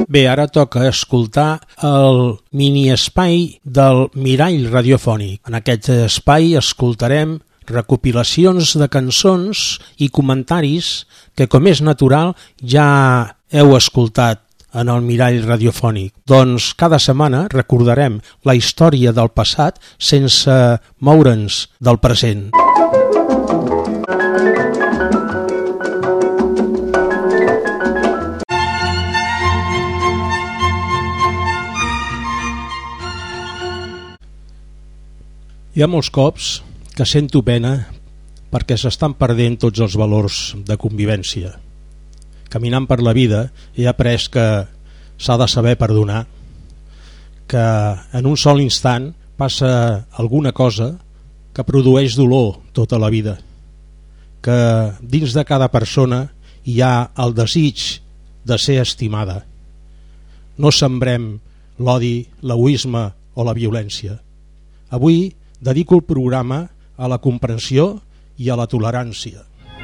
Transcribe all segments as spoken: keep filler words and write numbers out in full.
Bé, ara toca escoltar el mini-espai del Mirall Radiofònic. En aquest espai escoltarem recopilacions de cançons i comentaris que, com és natural, ja heu escoltat en el Mirall Radiofònic. Doncs cada setmana recordarem la història del passat sense moure'ns del present. Hi ha molts cops que sento pena perquè s'estan perdent tots els valors de convivència. Caminant per la vida he après que s'ha de saber perdonar, que en un sol instant passa alguna cosa que produeix dolor tota la vida, que dins de cada persona hi ha el desig de ser estimada. No sembrem l'odi, l'egoisme o la violència. Avui dedico el programa a la comprensió i a la tolerància.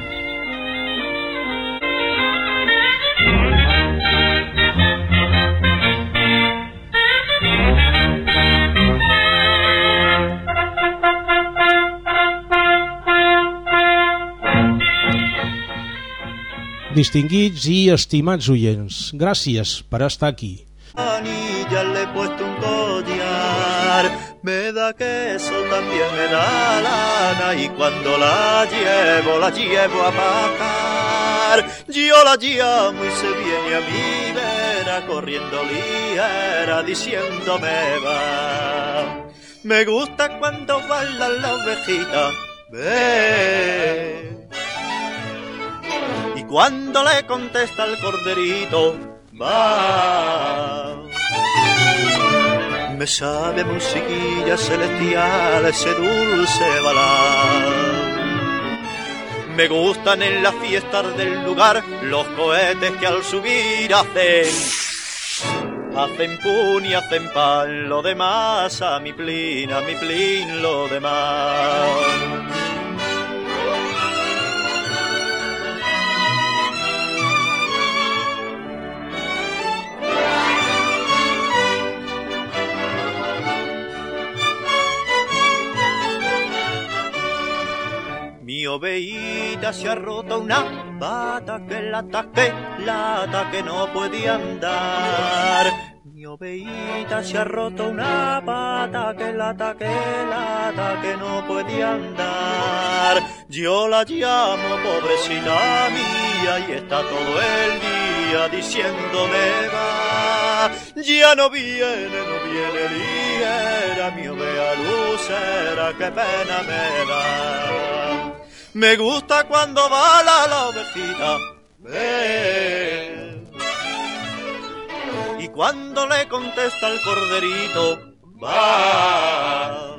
Distinguits i estimats oients, gràcies per estar aquí. Ya le he puesto un collar, me da queso, también me da lana, y cuando la llevo, la llevo a pagar. Yo la llamo y se viene a mi vera, corriendo liera, diciéndome va. Me gusta cuando bailan la ovejita, ve. Y cuando le contesta el corderito, va. Me sabe musiquilla celestial ese dulce balar. Me gustan en las fiestas del lugar los cohetes que al subir hacen hacen pun y hacen pan. Lo demás a mi plin, a mi plin, lo demás. Mi ovejita se ha roto una pata que la ataque, la ataque no puede andar. Mi ovejita se ha roto una pata que la ataque, la ataque no puede andar. Yo la llamo pobrecita mía y está todo el día diciéndome va. Ya no viene, no viene ligera, mi oveja lucera, qué pena me da. Me gusta cuando bala la ovejita, ven. Y cuando le contesta el corderito, va.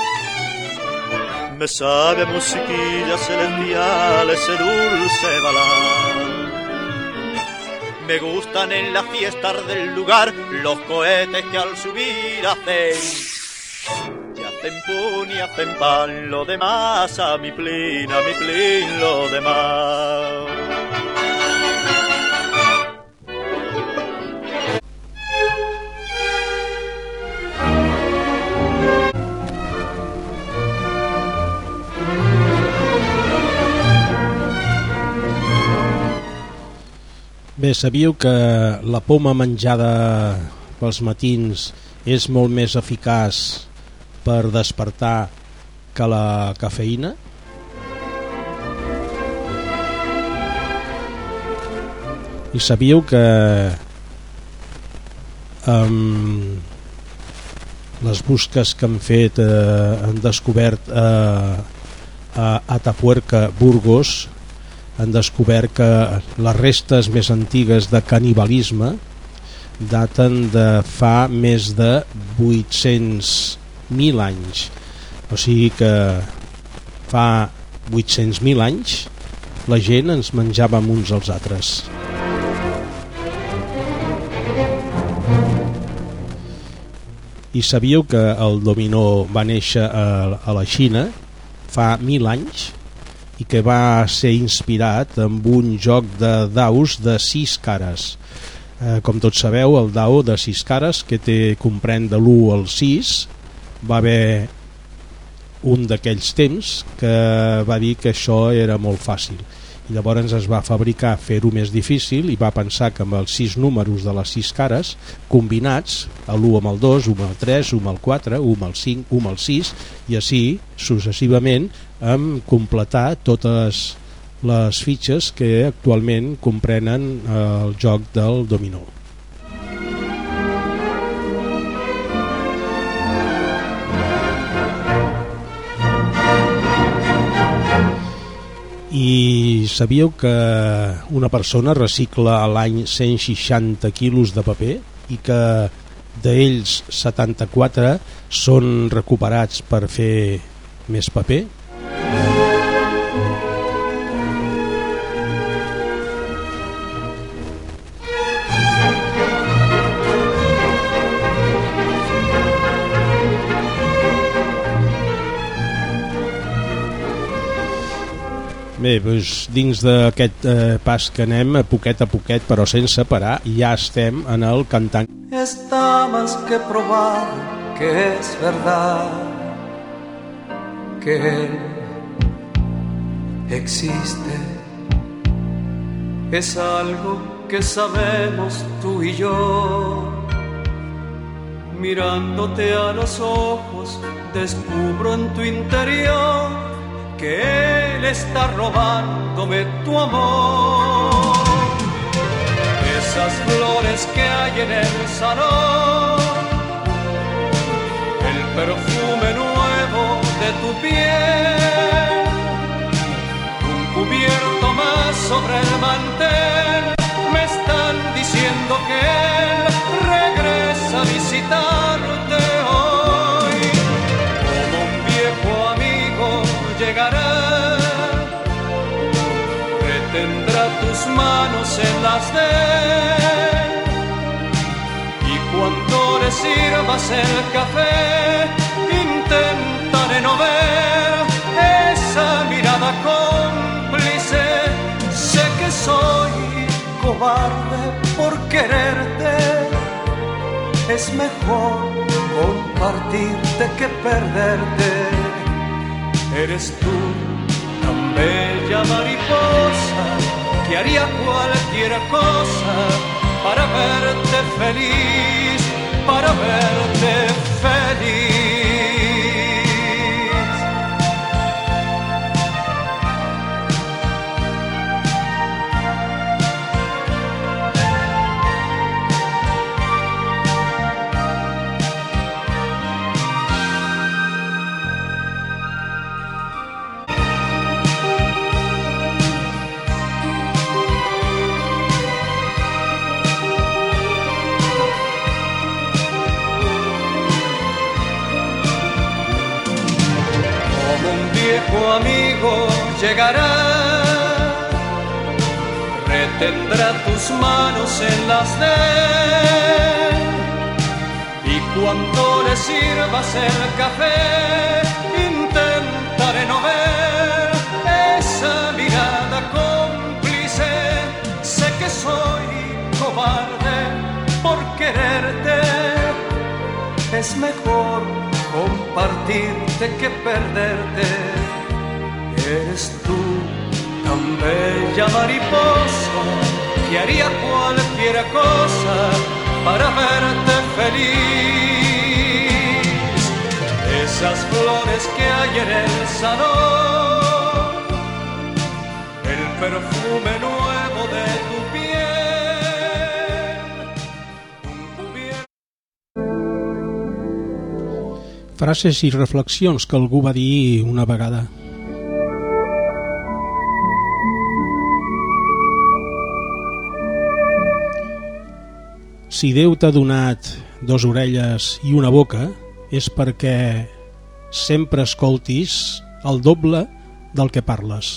Me sabe musiquilla celestial ese dulce balar. Me gustan en las fiestas del lugar los cohetes que al subir hacen hacen pun y hacen pan, lo demás a mi plin, a mi plin, lo demás. Bé, sabíeu que la poma menjada pels matins és molt més eficaç per despertar que la cafeïna? I sabíeu que um, les busques que han fet eh, han descobert eh, a Atapuerca, Burgos, han descobert que les restes més antigues de canibalisme daten de fa més de vuit-cents mil anys, o sigui que fa vuit-cents mil anys la gent ens menjàvem uns als altres. I sabíeu que el dominó va néixer a, a la Xina fa mil anys i que va ser inspirat amb un joc de daus de sis cares. Eh, com tots sabeu, el dau de sis cares, que té, comprèn de l'u al sis, va haver un d'aquells temps que va dir que això era molt fàcil, i llavors es va fabricar fer-ho més difícil, i va pensar que amb els sis números de les sis cares combinats, l'u amb el dos, u amb el tres, u amb el quatre, u amb el cinc, u amb el sis, i així successivament, amb completar totes les fitxes que actualment comprenen el joc del dominó. I sabíeu que una persona recicla a l'any cent seixanta quilos de paper i que d'ells setanta-quatre són recuperats per fer més paper? Bé, doncs, dins d'aquest eh, pas que anem a poquet a poquet però sense parar, ja estem en el cantant. Está más que probado que es verdad que él existe. Es algo que sabemos tú y yo. Mirándote a los ojos, descubro en tu interior que él está robándome tu amor. Esas flores que hay en el salón, el perfume nuevo de tu piel, un cubierto más sobre el mantel, me están diciendo que él regresa a visitarte hoy. Como un viejo amigo llegará, retendrá tus manos en las de él, y cuando le sirvas el café intentaré no ver esa mirada cómplice. Sé que soy cobarde por quererte, es mejor compartirte que perderte. Eres tú tan bella mariposa que haría cualquier cosa para verte feliz, para verte feliz. Amigo llegará, retendrá tus manos en las de él, y cuando le sirvas el café intentaré no ver esa mirada cómplice. Sé que soy cobarde por quererte, es mejor compartirte que perderte. Eres tú tan bella mariposa que haría cualquier cosa para verte feliz. Esas flores que hay en el salón, el perfume nuevo de tu piel, un cubierto. Frases i reflexions que algú va dir una vegada. Si Déu t'ha donat dos orelles i una boca, és perquè sempre escoltis el doble del que parles.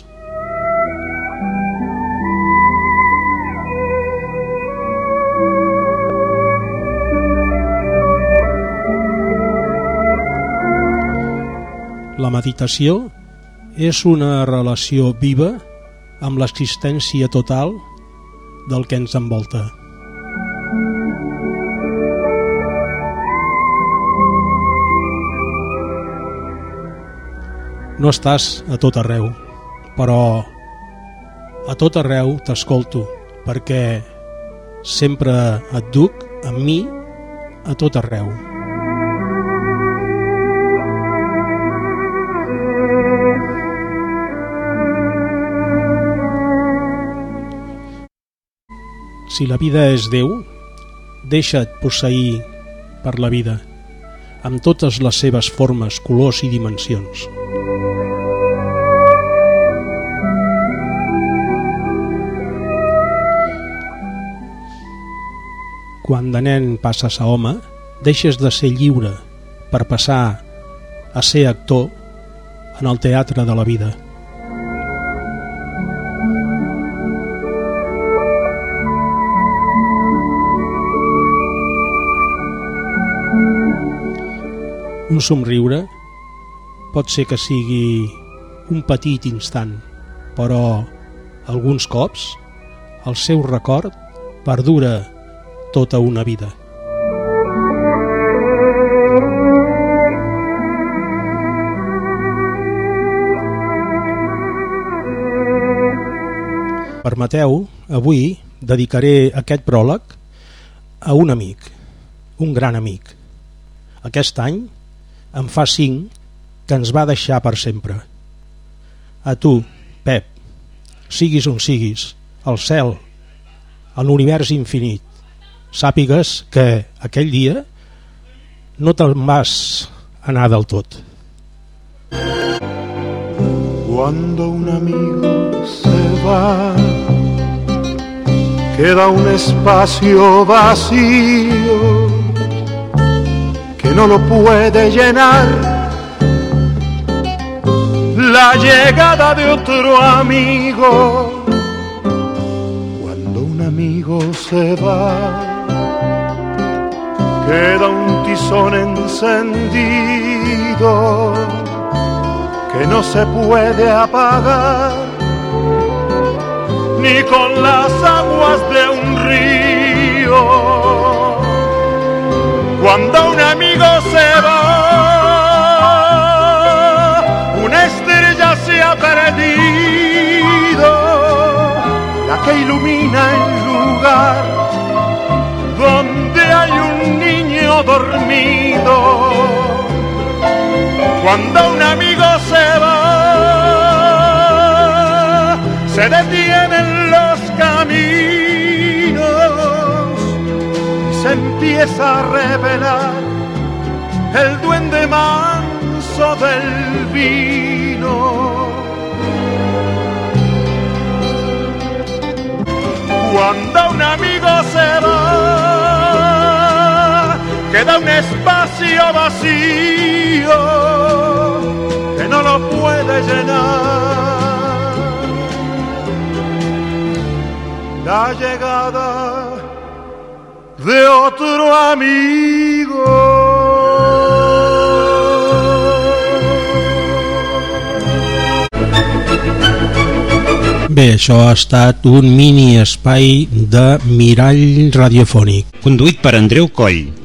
La meditació és una relació viva amb l'existència total del que ens envolta. No estàs a tot arreu, però a tot arreu t'escolto, perquè sempre et duc amb mi a tot arreu. Si la vida és Déu, deixa't posseir per la vida, amb totes les seves formes, colors i dimensions. Quan de nen passes a home, deixes de ser lliure per passar a ser actor en el teatre de la vida. Un somriure pot ser que sigui un petit instant, però alguns cops el seu record perdura tota una vida. Permeteu, avui dedicaré aquest pròleg a un amic, un gran amic. Aquest any en fa cinc que ens va deixar per sempre. A tu, Pep, siguis on siguis, al cel, a l'univers infinit, sàpigues que aquell dia no te'n vas anar del tot. Cuando un amigo se va, queda un espacio vacío que no lo puede llenar la llegada de otro amigo. Cuando un amigo se va, queda un tizón encendido que no se puede apagar ni con las aguas de un río. Cuando un amigo se va, una estrella se ha perdido, la que ilumina el lugar donde hay un niño dormido. Cuando un amigo se va, se detienen los caminos y se empieza a revelar el duende manso del vino. Cuando un amigo se va, queda un espacio vacío que no lo puede llenar la llegada de otro amigo. Bé, això ha estat un mini espai de Mirall Radiofònic. Conduït per Andreu Coll.